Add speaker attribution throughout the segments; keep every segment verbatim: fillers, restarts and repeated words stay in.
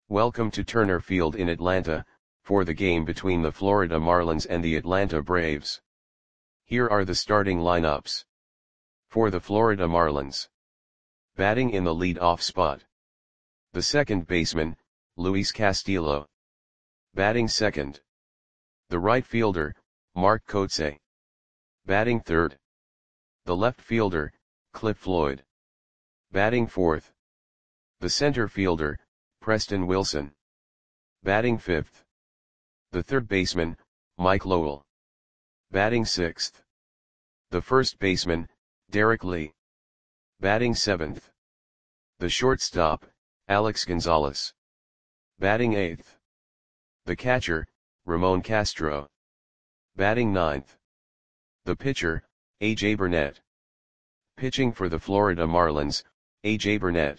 Speaker 1: Welcome to Turner Field in Atlanta, for the game between the Florida Marlins and the Atlanta Braves. Here are the starting lineups. For the Florida Marlins. Batting in the lead-off spot. The second baseman, Luis Castillo. Batting second. The right fielder, Mark Kotsay. Batting third. The left fielder, Cliff Floyd. Batting fourth. The center fielder, Preston Wilson. Batting fifth. The third baseman, Mike Lowell. Batting sixth. The first baseman, Derek Lee. Batting seventh. The shortstop, Alex Gonzalez. Batting eighth. The catcher, Ramon Castro. Batting ninth. The pitcher, A J Burnett. Pitching for the Florida Marlins, A J Burnett.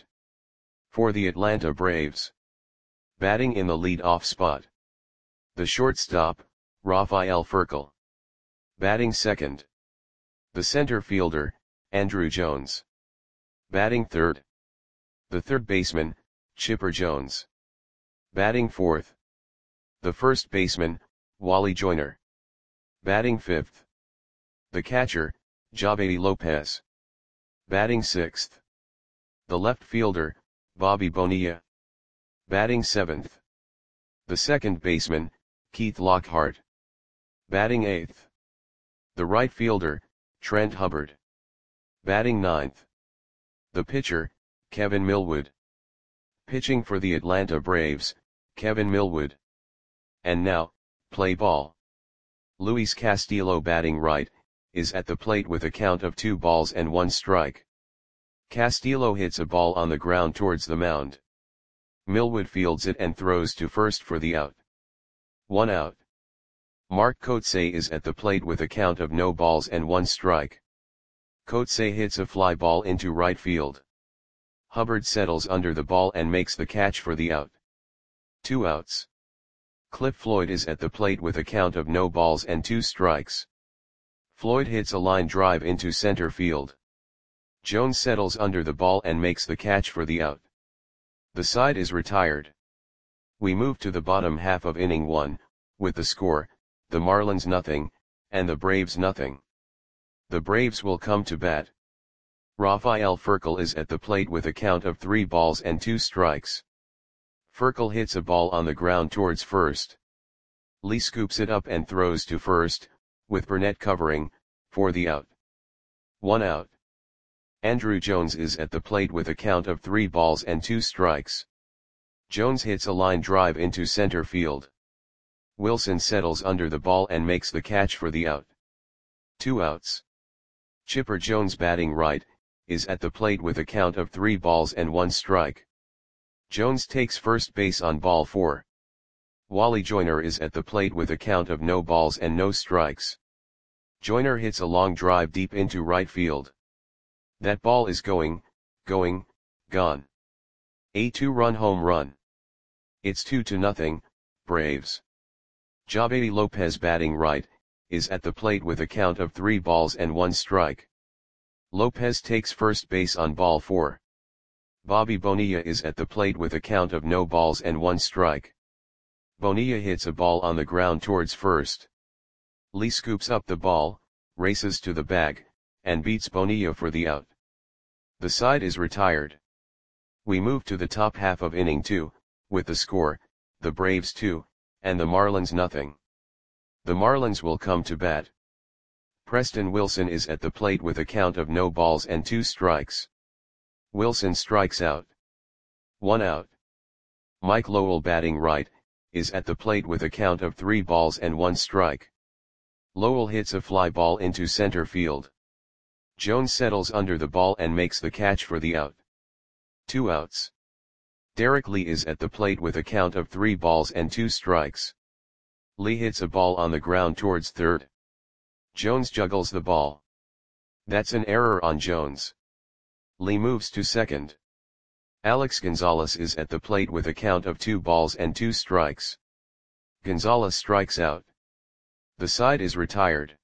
Speaker 1: For the Atlanta Braves. Batting in the lead-off spot. The shortstop, Rafael Furcal. Batting second. The center fielder, Andruw Jones. Batting third. The third baseman, Chipper Jones. Batting fourth. The first baseman, Wally Joyner. Batting fifth. The catcher, Javedi Lopez. Batting sixth. The left fielder, Bobby Bonilla. Batting seventh. The second baseman, Keith Lockhart. Batting eighth. The right fielder, Trent Hubbard. Batting ninth. The pitcher, Kevin Millwood. Pitching for the Atlanta Braves, Kevin Millwood. And now, play ball. Luis Castillo batting right, is at the plate with a count of two balls and one strike. Castillo hits a ball on the ground towards the mound. Millwood fields it and throws to first for the out. One out. Mark Kotsay is at the plate with a count of no balls and one strike. Kotsay hits a fly ball into right field. Hubbard settles under the ball and makes the catch for the out. Two outs. Cliff Floyd is at the plate with a count of no balls and two strikes. Floyd hits a line drive into center field. Jones settles under the ball and makes the catch for the out. The side is retired. We move to the bottom half of inning one, with the score, the Marlins nothing, and the Braves nothing. The Braves will come to bat. Rafael Furcal is at the plate with a count of three balls and two strikes. Furcal hits a ball on the ground towards first. Lee scoops it up and throws to first, with Burnett covering, for the out. One out. Andruw Jones is at the plate with a count of three balls and two strikes. Jones hits a line drive into center field. Wilson settles under the ball and makes the catch for the out. Two outs. Chipper Jones batting right, is at the plate with a count of three balls and one strike. Jones takes first base on ball four. Wally Joyner is at the plate with a count of no balls and no strikes. Joyner hits a long drive deep into right field. That ball is going, going, gone. A two-run home run. It's two to nothing, Braves. Javedi Lopez batting right, is at the plate with a count of three balls and one strike. Lopez takes first base on ball four. Bobby Bonilla is at the plate with a count of no balls and one strike. Bonilla hits a ball on the ground towards first. Lee scoops up the ball, races to the bag, and beats Bonilla for the out. The side is retired. We move to the top half of inning two, with the score, the Braves two, and the Marlins nothing. The Marlins will come to bat. Preston Wilson is at the plate with a count of no balls and two strikes. Wilson strikes out. One out. Mike Lowell batting right, is at the plate with a count of three balls and one strike. Lowell hits a fly ball into center field. Jones settles under the ball and makes the catch for the out. Two outs. Derek Lee is at the plate with a count of three balls and two strikes. Lee hits a ball on the ground towards third. Jones juggles the ball. That's an error on Jones. Lee moves to second. Alex Gonzalez is at the plate with a count of two balls and two strikes. Gonzalez strikes out. The side is retired.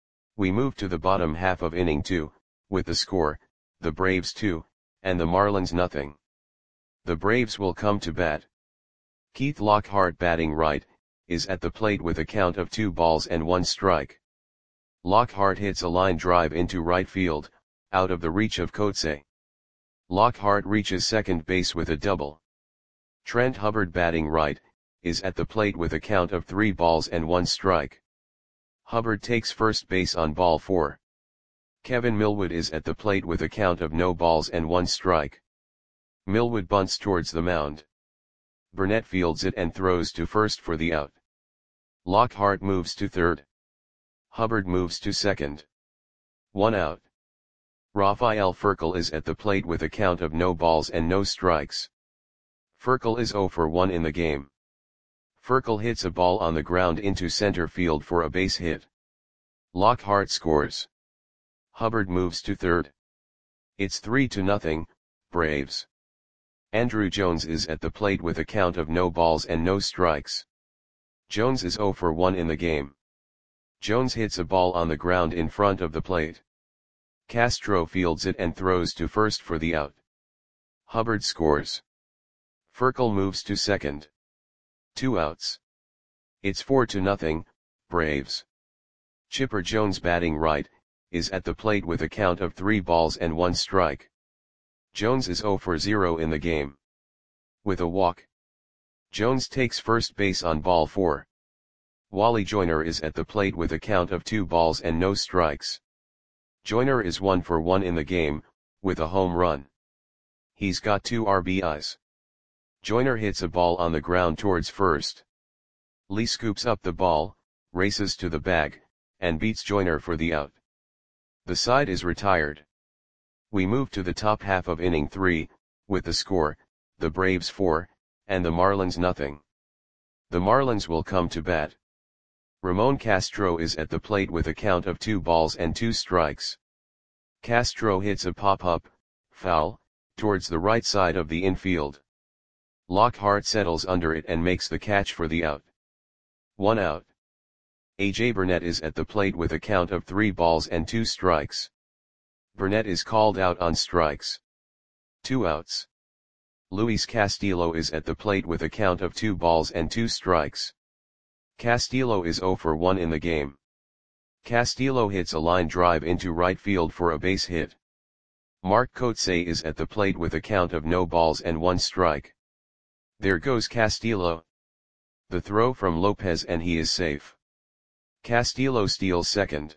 Speaker 1: We move to the bottom half of inning two, with the score, the Braves two, and the Marlins nothing. The Braves will come to bat. Keith Lockhart batting right, is at the plate with a count of two balls and one strike. Lockhart hits a line drive into right field, out of the reach of Coetzee. Lockhart reaches second base with a double. Trent Hubbard batting right, is at the plate with a count of three balls and one strike. Hubbard takes first base on ball four. Kevin Millwood is at the plate with a count of no balls and one strike. Millwood bunts towards the mound. Burnett fields it and throws to first for the out. Lockhart moves to third. Hubbard moves to second. One out. Rafael Furcal is at the plate with a count of no balls and no strikes. Furcal is oh for one in the game. Furcal hits a ball on the ground into center field for a base hit. Lockhart scores. Hubbard moves to third. It's three to nothing, Braves. Andruw Jones is at the plate with a count of no balls and no strikes. Jones is oh for one in the game. Jones hits a ball on the ground in front of the plate. Castro fields it and throws to first for the out. Hubbard scores. Furcal moves to second. Two outs. It's four to nothing, Braves. Chipper Jones batting right, is at the plate with a count of three balls and one strike. Jones is oh for zero in the game. With a walk. Jones takes first base on ball four. Wally Joyner is at the plate with a count of two balls and no strikes. Joyner is one for one in the game, with a home run. He's got two R B Is. Joyner hits a ball on the ground towards first. Lee scoops up the ball, races to the bag, and beats Joyner for the out. The side is retired. We move to the top half of inning three, with the score, the Braves four, and the Marlins nothing. The Marlins will come to bat. Ramon Castro is at the plate with a count of two balls and two strikes. Castro hits a pop-up, foul, towards the right side of the infield. Lockhart settles under it and makes the catch for the out. One out. A J Burnett is at the plate with a count of three balls and two strikes. Burnett is called out on strikes. Two outs. Luis Castillo is at the plate with a count of two balls and two strikes. Castillo is oh for one in the game. Castillo hits a line drive into right field for a base hit. Mark Coetzee is at the plate with a count of no balls and one strike. There goes Castillo. The throw from Lopez and he is safe. Castillo steals second.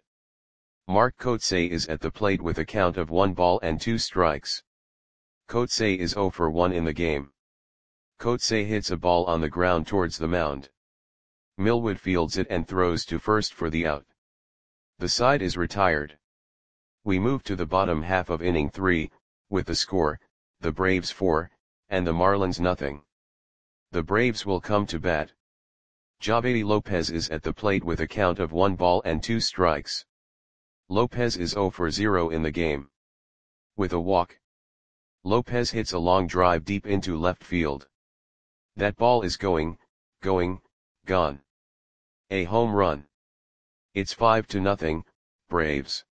Speaker 1: Mark Coetzee is at the plate with a count of one ball and two strikes. Coetzee is oh for one in the game. Coetzee hits a ball on the ground towards the mound. Millwood fields it and throws to first for the out. The side is retired. We move to the bottom half of inning three, with the score, the Braves four, and the Marlins nothing. The Braves will come to bat. Javedi Lopez is at the plate with a count of one ball and two strikes. Lopez is oh for zero in the game. With a walk. Lopez hits a long drive deep into left field. That ball is going, going, gone. A home run. It's five to nothing, Braves.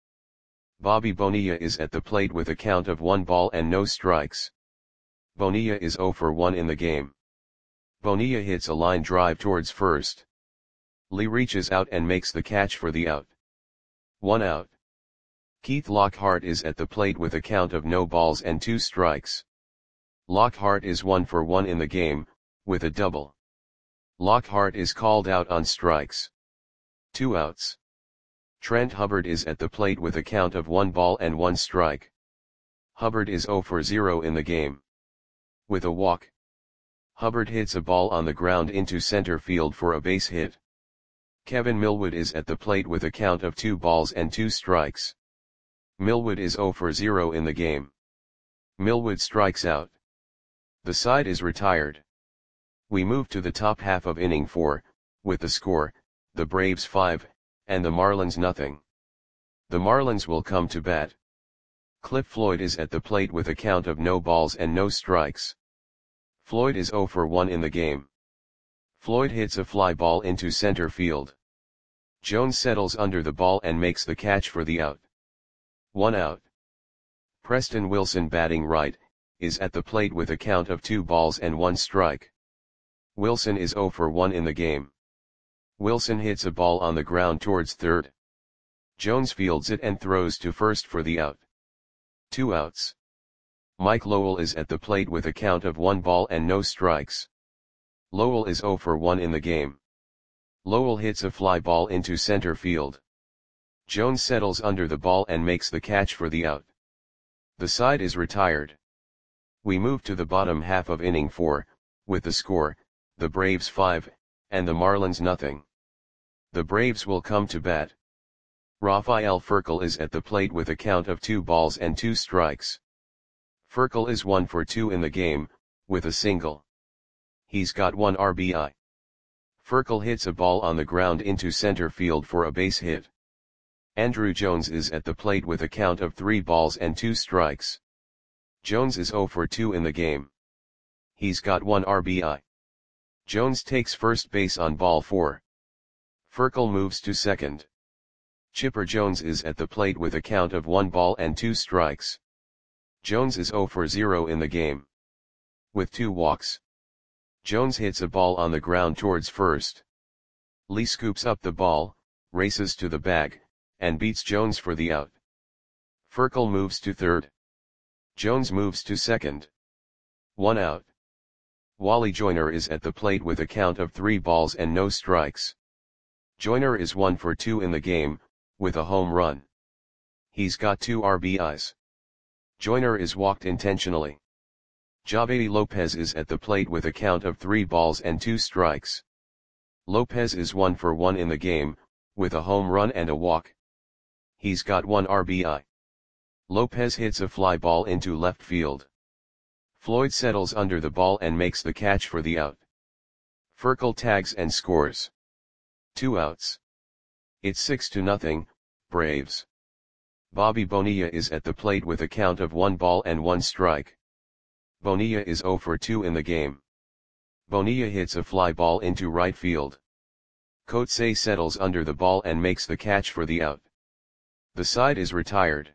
Speaker 1: Bobby Bonilla is at the plate with a count of one ball and no strikes. Bonilla is oh for one in the game. Bonilla hits a line drive towards first. Lee reaches out and makes the catch for the out. One out. Keith Lockhart is at the plate with a count of no balls and two strikes. Lockhart is one for one in the game, with a double. Lockhart is called out on strikes. Two outs. Trent Hubbard is at the plate with a count of one ball and one strike. Hubbard is oh for zero in the game. With a walk. Hubbard hits a ball on the ground into center field for a base hit. Kevin Millwood is at the plate with a count of two balls and two strikes. Millwood is oh for zero in the game. Millwood strikes out. The side is retired. We move to the top half of inning four, with the score, the Braves five, and the Marlins nothing. The Marlins will come to bat. Cliff Floyd is at the plate with a count of no balls and no strikes. Floyd is oh for one in the game. Floyd hits a fly ball into center field. Jones settles under the ball and makes the catch for the out. One out. Preston Wilson batting right, is at the plate with a count of two balls and one strike. Wilson is zero for one in the game. Wilson hits a ball on the ground towards third. Jones fields it and throws to first for the out. Two outs. Mike Lowell is at the plate with a count of one ball and no strikes. Lowell is zero for one in the game. Lowell hits a fly ball into center field. Jones settles under the ball and makes the catch for the out. The side is retired. We move to the bottom half of inning four, with the score, the Braves five, and the Marlins nothing. The Braves will come to bat. Rafael Furcal is at the plate with a count of two balls and two strikes. Furcal is one for two in the game, with a single. He's got one R B I. Furcal hits a ball on the ground into center field for a base hit. Andruw Jones is at the plate with a count of three balls and two strikes. Jones is zero for two in the game. He's got one R B I. Jones takes first base on ball four. Furcal moves to second. Chipper Jones is at the plate with a count of one ball and two strikes. Jones is zero for zero in the game. With two walks. Jones hits a ball on the ground towards first. Lee scoops up the ball, races to the bag, and beats Jones for the out. Furcal moves to third. Jones moves to second. One out. Wally Joyner is at the plate with a count of three balls and no strikes. Joyner is one for two in the game, with a home run. He's got two R B Is. Joyner is walked intentionally. Javedi Lopez is at the plate with a count of three balls and two strikes. Lopez is one for one in the game, with a home run and a walk. He's got one R B I. Lopez hits a fly ball into left field. Floyd settles under the ball and makes the catch for the out. Furcal tags and scores. Two outs. It's six to nothing, Braves. Bobby Bonilla is at the plate with a count of one ball and one strike. Bonilla is zero for two in the game. Bonilla hits a fly ball into right field. Coetzee settles under the ball and makes the catch for the out. The side is retired.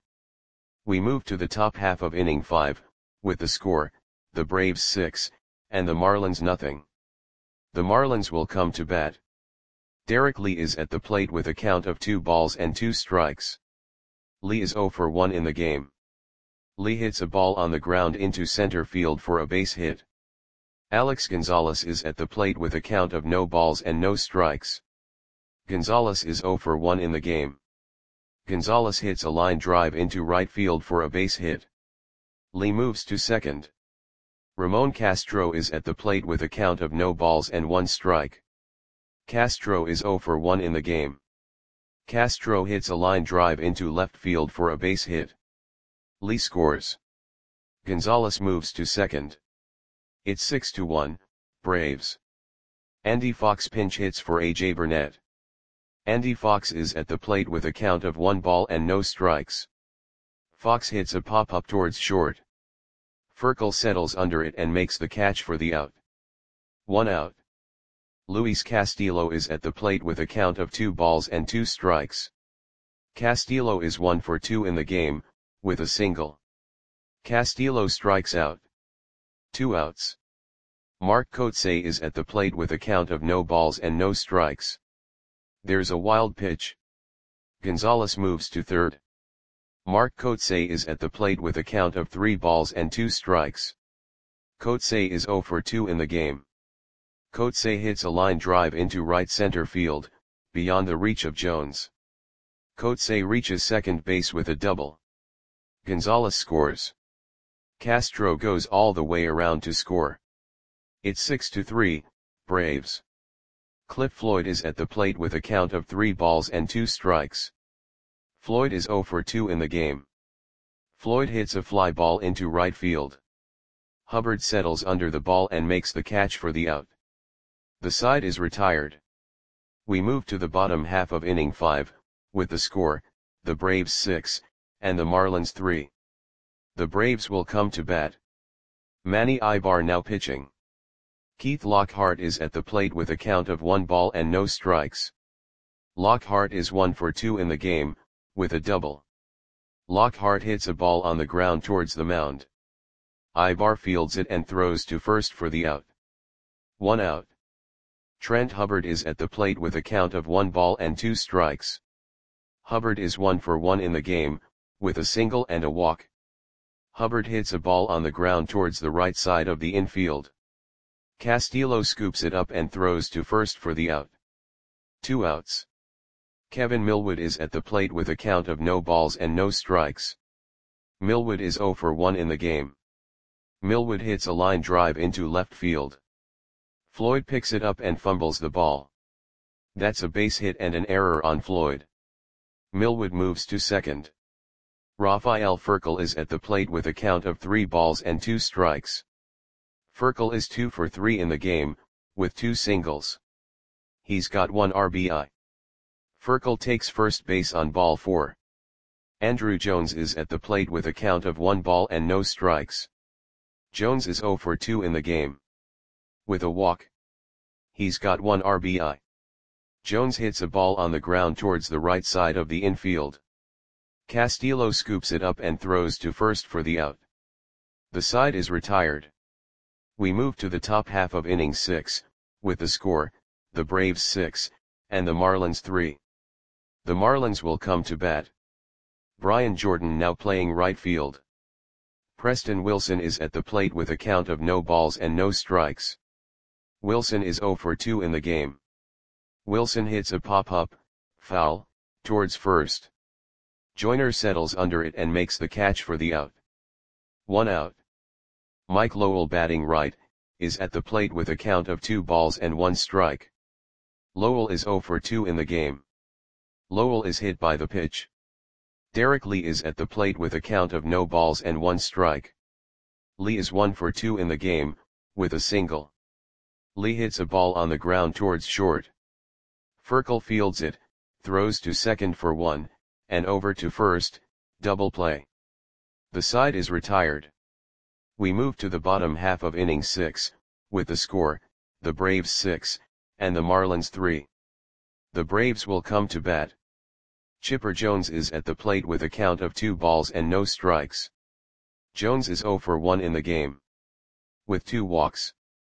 Speaker 1: We move to the top half of inning five, with the score, the Braves six, and the Marlins nothing. The Marlins will come to bat. Derek Lee is at the plate with a count of two balls and two strikes. Lee is zero for one in the game. Lee hits a ball on the ground into center field for a base hit. Alex Gonzalez is at the plate with a count of no balls and no strikes. Gonzalez is zero for one in the game. Gonzalez hits a line drive into right field for a base hit. Lee moves to second. Ramon Castro is at the plate with a count of no balls and one strike. Castro is zero for one in the game. Castro hits a line drive into left field for a base hit. Lee scores. Gonzalez moves to second. It's six to one, Braves. Andy Fox pinch hits for A J Burnett. Andy Fox is at the plate with a count of one ball and no strikes. Fox hits a pop-up towards short. Furcal settles under it and makes the catch for the out. One out. Luis Castillo is at the plate with a count of two balls and two strikes. Castillo is one for two in the game, with a single. Castillo strikes out. Two outs. Mark Coetzee is at the plate with a count of no balls and no strikes. There's a wild pitch. Gonzalez moves to third. Mark Coetzee is at the plate with a count of three balls and two strikes. Coetzee is zero for two in the game. Coetzee hits a line drive into right center field, beyond the reach of Jones. Coetzee reaches second base with a double. Gonzalez scores. Castro goes all the way around to score. It's six to three, Braves. Cliff Floyd is at the plate with a count of three balls and two strikes. Floyd is zero for two in the game. Floyd hits a fly ball into right field. Hubbard settles under the ball and makes the catch for the out. The side is retired. We move to the bottom half of inning five, with the score, the Braves six, and the Marlins three. The Braves will come to bat. Manny Ibar now pitching. Keith Lockhart is at the plate with a count of one ball and no strikes. Lockhart is one for two in the game, with a double. Lockhart hits a ball on the ground towards the mound. Ibar fields it and throws to first for the out. One out. Trent Hubbard is at the plate with a count of one ball and two strikes. Hubbard is one for one in the game, with a single and a walk. Hubbard hits a ball on the ground towards the right side of the infield. Castillo scoops it up and throws to first for the out. Two outs. Kevin Millwood is at the plate with a count of no balls and no strikes. Millwood is zero for one in the game. Millwood hits a line drive into left field. Floyd picks it up and fumbles the ball. That's a base hit and an error on Floyd. Millwood moves to second. Rafael Furcal is at the plate with a count of three balls and two strikes. Furcal is two for three in the game, with two singles. He's got one R B I. Furcal takes first base on ball four. Andruw Jones is at the plate with a count of one ball and no strikes. Jones is zero for two in the game. With a walk. He's got one R B I. Jones hits a ball on the ground towards the right side of the infield. Castillo scoops it up and throws to first for the out. The side is retired. We move to the top half of inning six, with the score, the Braves six, and the Marlins three. The Marlins will come to bat. Brian Jordan now playing right field. Preston Wilson is at the plate with a count of no balls and no strikes. Wilson is zero for two in the game. Wilson hits a pop-up, foul, towards first. Joyner settles under it and makes the catch for the out. One out. Mike Lowell batting right, is at the plate with a count of two balls and one strike. Lowell is zero for two in the game. Lowell is hit by the pitch. Derek Lee is at the plate with a count of no balls and one strike. Lee is one for two in the game, with a single. Lee hits a ball on the ground towards short. Furcal fields it, throws to second for one, and over to first, double play. The side is retired. We move to the bottom half of inning six, with the score, the Braves six, and the Marlins three. The Braves will come to bat. Chipper Jones is at the plate with a count of two balls and no strikes. Jones is zero for one in the game. With two walks.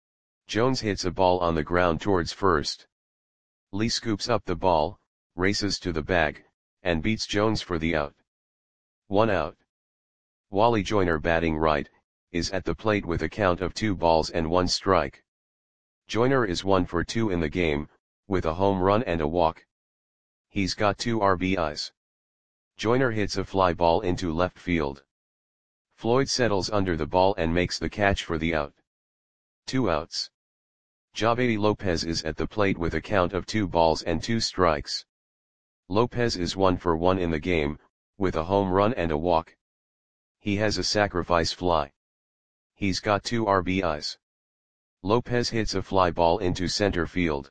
Speaker 1: Jones hits a ball on the ground towards first. Lee scoops up the ball, races to the bag, and beats Jones for the out. One out. Wally Joyner batting right, is at the plate with a count of two balls and one strike. Joyner is one for two in the game, with a home run and a walk. He's got two R B Is. Joyner hits a fly ball into left field. Floyd settles under the ball and makes the catch for the out. Two outs. Javedi Lopez is at the plate with a count of two balls and two strikes. Lopez is one for one in the game, with a home run and a walk. He has a sacrifice fly. He's got two R B Is. Lopez hits a fly ball into center field.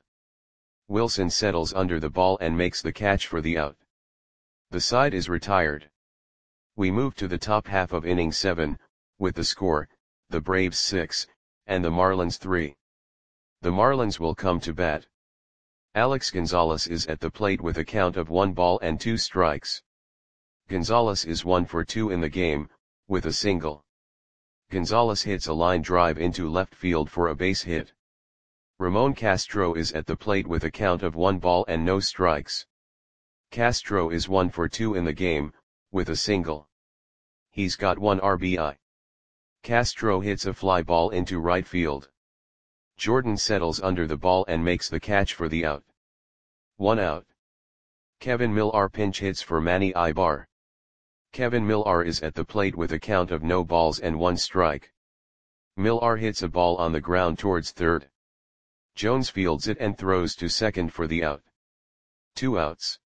Speaker 1: Wilson settles under the ball and makes the catch for the out. The side is retired. We move to the top half of inning seven, with the score, the Braves six, and the Marlins three. The Marlins will come to bat. Alex Gonzalez is at the plate with a count of one ball and two strikes. Gonzalez is one for two in the game, with a single. Gonzalez hits a line drive into left field for a base hit. Ramon Castro is at the plate with a count of one ball and no strikes. Castro is one for two in the game, with a single. He's got one R B I. Castro hits a fly ball into right field. Jordan settles under the ball and makes the catch for the out. One out. Kevin Millar pinch hits for Manny Ibar. Kevin Millar is at the plate with a count of no balls and one strike. Millar hits a ball on the ground towards third. Jones fields it and throws to second for the out. Two outs.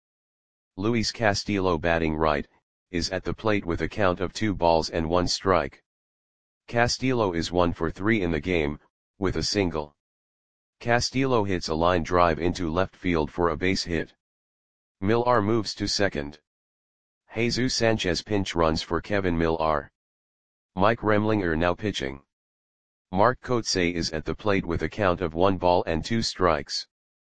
Speaker 1: Luis Castillo batting right, is at the plate with a count of two balls and one strike. Castillo is one for three in the game, with a single. Castillo hits a line drive into left field for a base hit. Millar moves to second. Jesus Sanchez pinch runs for Kevin Millar. Mike Remlinger now pitching. Mark Kotsay is at the plate with a count of one ball and two strikes.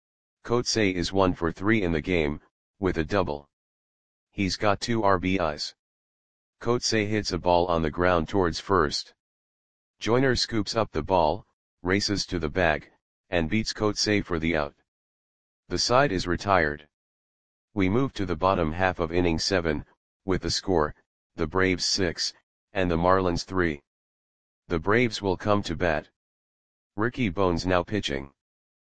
Speaker 1: Kotsay is one for three in the game, with a double. He's got two R B Is. Kotsay hits a ball on the ground towards first. Joyner scoops up the ball, races to the bag, and beats Coetzee for the out. The side is retired. We move to the bottom half of inning seven, with the score, the Braves six, and the Marlins three. The Braves will come to bat. Ricky Bones now pitching.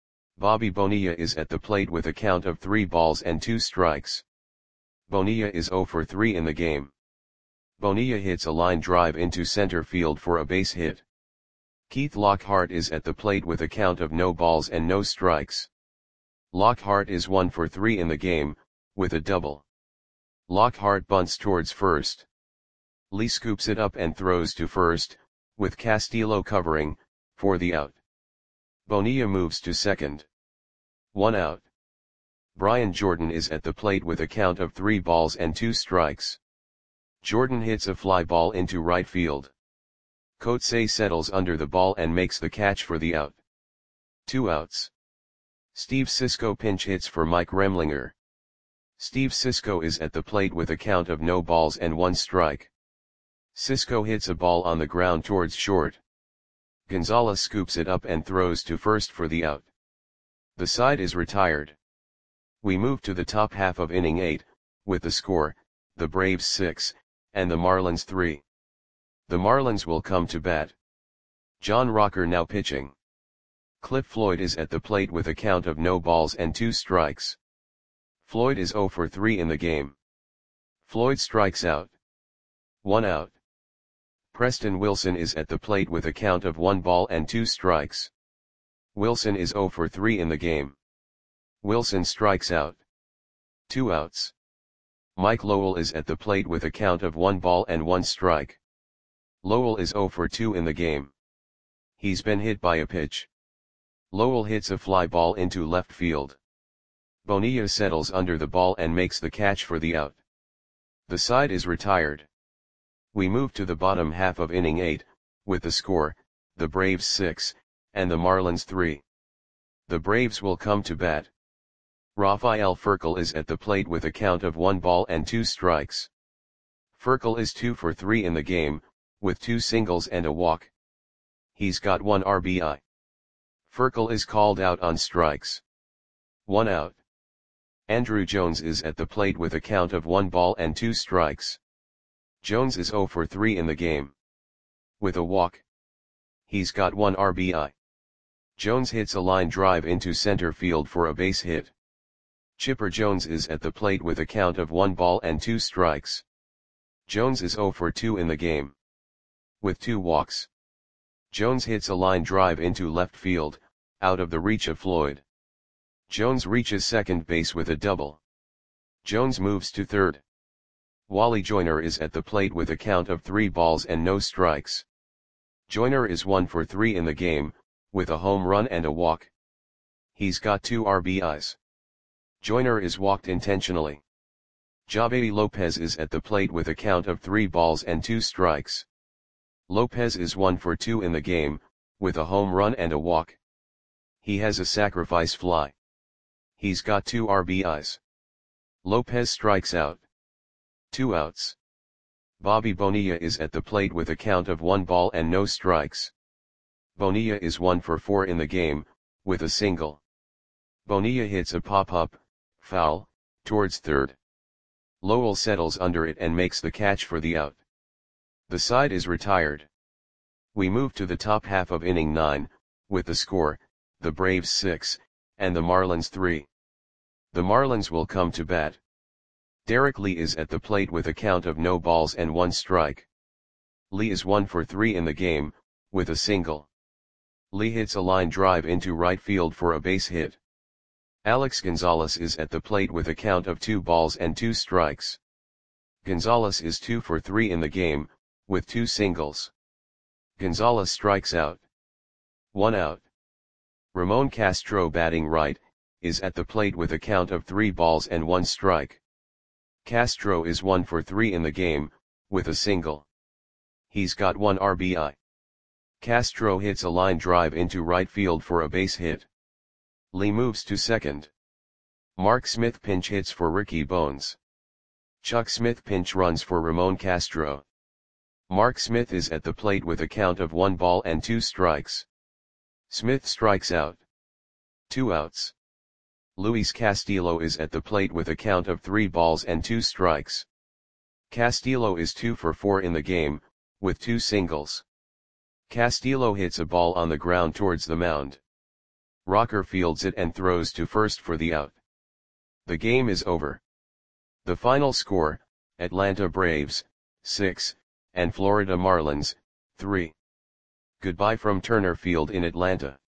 Speaker 1: Bobby Bonilla is at the plate with a count of three balls and two strikes. Bonilla is zero for three in the game. Bonilla hits a line drive into center field for a base hit. Keith Lockhart is at the plate with a count of no balls and no strikes. Lockhart is one for three in the game, with a double. Lockhart bunts towards first. Lee scoops it up and throws to first, with Castillo covering, for the out. Bonilla moves to second. One out. Brian Jordan is at the plate with a count of three balls and two strikes. Jordan hits a fly ball into right field. Coetzee settles under the ball and makes the catch for the out. Two outs. Steve Cisco pinch hits for Mike Remlinger. Steve Cisco is at the plate with a count of no balls and one strike. Cisco hits a ball on the ground towards short. Gonzalez scoops it up and throws to first for the out. The side is retired. We move to the top half of inning eight, with the score, the Braves six, and the Marlins three. The Marlins will come to bat. John Rocker now pitching. Cliff Floyd is at the plate with a count of no balls and two strikes. Floyd is zero for three in the game. Floyd strikes out. One out. Preston Wilson is at the plate with a count of one ball and two strikes. Wilson is zero for three in the game. Wilson strikes out. Two outs. Mike Lowell is at the plate with a count of one ball and one strike. Lowell is zero for two in the game. He's been hit by a pitch. Lowell hits a fly ball into left field. Bonilla settles under the ball and makes the catch for the out. The side is retired. We move to the bottom half of inning eight, with the score, the Braves six, and the Marlins three. The Braves will come to bat. Rafael Furcal is at the plate with a count of one ball and two strikes. Furcal is two for three in the game, with two singles and a walk. He's got one R B I. Furcal is called out on strikes. One out. Andrew Jones is at the plate with a count of one ball and two strikes. Jones is zero for three in the game. With a walk. He's got one R B I. Jones hits a line drive into center field for a base hit. Chipper Jones is at the plate with a count of one ball and two strikes. Jones is zero for two in the game. With two walks. Jones hits a line drive into left field, out of the reach of Floyd. Jones reaches second base with a double. Jones moves to third. Wally Joyner is at the plate with a count of three balls and no strikes. Joyner is one for three in the game, with a home run and a walk. He's got two R B Is. Joyner is walked intentionally. Javier Lopez is at the plate with a count of three balls and two strikes. Lopez is one for two in the game, with a home run and a walk. He has a sacrifice fly. He's got two R B Is. Lopez strikes out. Two outs. Bobby Bonilla is at the plate with a count of one ball and no strikes. Bonilla is one for four in the game, with a single. Bonilla hits a pop-up, foul, towards third. Lowell settles under it and makes the catch for the out. The side is retired. We move to the top half of inning nine, with the score, the Braves six, and the Marlins three. The Marlins will come to bat. Derek Lee is at the plate with a count of no balls and one strike. Lee is one for three in the game, with a single. Lee hits a line drive into right field for a base hit. Alex Gonzalez is at the plate with a count of two balls and two strikes. Gonzalez is two for three in the game, with two singles. Gonzalez strikes out. One out. Ramon Castro, batting right, is at the plate with a count of three balls and one strike. Castro is one for three in the game, with a single. He's got one R B I. Castro hits a line drive into right field for a base hit. Lee moves to second. Mark Smith pinch hits for Ricky Bones. Chuck Smith pinch runs for Ramon Castro. Mark Smith is at the plate with a count of one ball and two strikes. Smith strikes out. two outs. Luis Castillo is at the plate with a count of three balls and two strikes. Castillo is two for four in the game, with two singles. Castillo hits a ball on the ground towards the mound. Rocker fields it and throws to first for the out. The game is over. The final score, Atlanta Braves, six, and Florida Marlins, three. Goodbye from Turner Field in Atlanta.